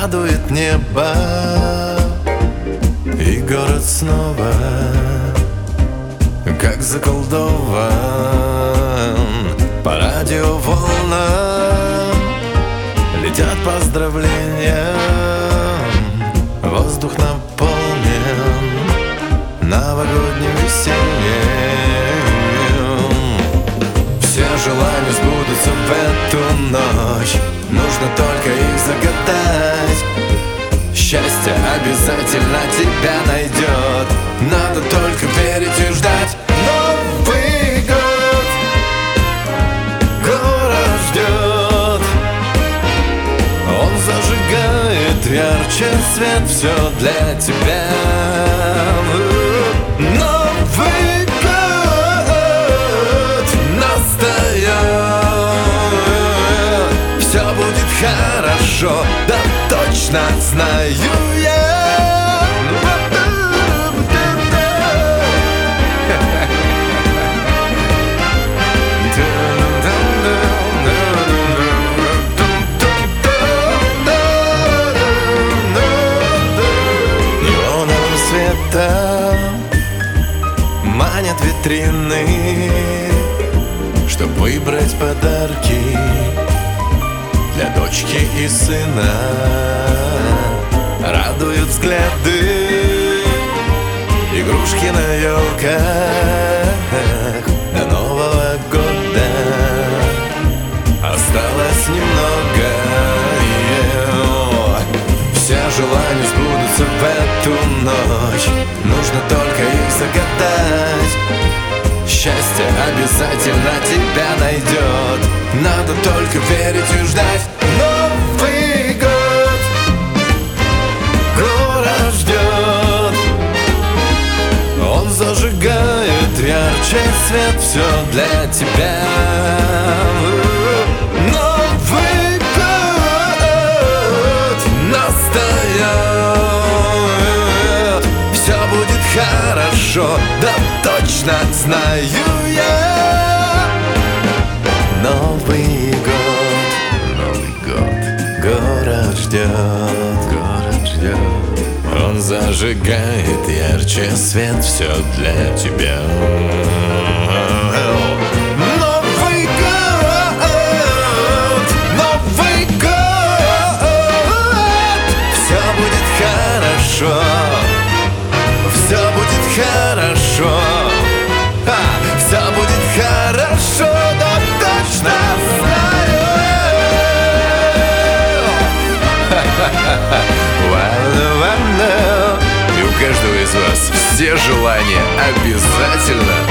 радует небо, и город снова как заколдован. По радиоволнам летят поздравления, воздух наполнен новогодним весельем. Все желания сбудутся в эту ночь, нужно только их загадать. Счастье обязательно тебя найдет, надо только верить и ждать. Новый год город ждет, он зажигает ярче свет, все для тебя. Новый год настает, все будет хорошо, да точно знаю я. Неоновым светом манят витрины, чтоб выбрать подарки для дочки и сына. Радуют взгляды игрушки на елках. До Нового года осталось немного. Все желания сбудутся в эту ночь, нужно только их загадать. Счастье обязательно тебя найдет, надо только верить и ждать. Новый год город ждет, он зажигает ярче свет, все для тебя. Новый год настает, все будет хорошо, да точно знаю я. Новый год город ждет, он зажигает ярче свет, все для тебя. Новый год, все будет хорошо, все будет хорошо, все будет хорошо, да точно знаю. И у каждого из вас все желания обязательно